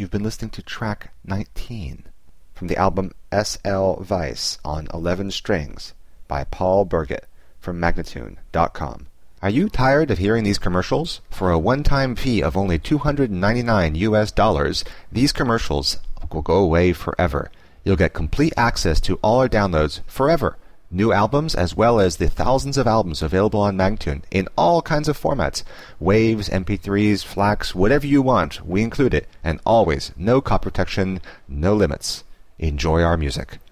You've been listening to track 19 from the album S.L. Weiss on 11 Strings by Paul Burgett from Magnatune.com. Are you tired of hearing these commercials? For a one-time fee of only $299, these commercials will go away forever. You'll get complete access to all our downloads forever. New albums as well as the thousands of albums available on Magnatune in all kinds of formats. Waves, MP3s, FLACs, whatever you want, we include it. And always, no copy protection, no limits. Enjoy our music.